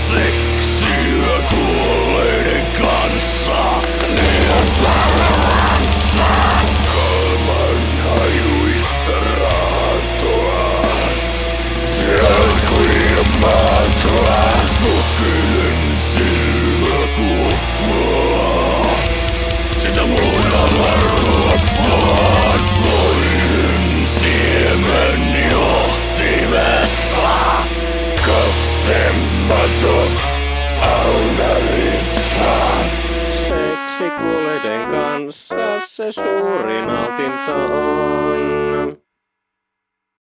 Seksiä kuolleiden kanssa, ne on paransa. Kalman hajuista raatoa, jalkoja maatoa, kokeilen silmäkuppaa. Sitä muudalla ruoppaan, loinen siemen johtimessa. Kastematon aunarissa. Seksikuuleiden kanssa se suuri nautinto on.